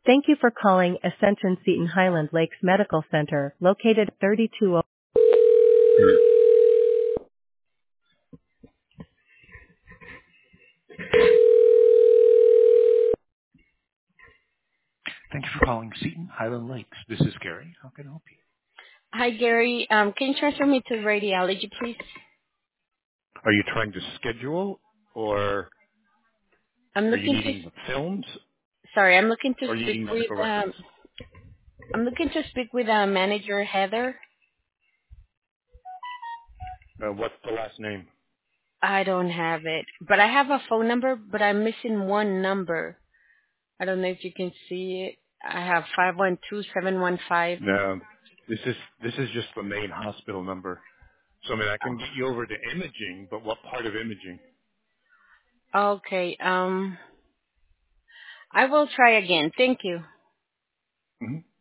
Thank you for calling Ascension Seton Highland Lakes Medical Center, located 320. Thank you for calling Seton Highland Lakes. This is Gary. How can I help you? Hi, Gary. Can you transfer me to radiology, please? Are you trying to schedule, or I'm are you looking to. needing the films, Sorry, I'm looking to or are you speak needing with. medical records? Manager Heather. What's the last name? I don't have it, but I have a phone number, but I'm missing one number. I don't know if you can see it. I have 512715. No, this is just the main hospital number. So I mean, I can get you over to imaging, but what part of imaging? Okay. I will try again. Thank you. Hmm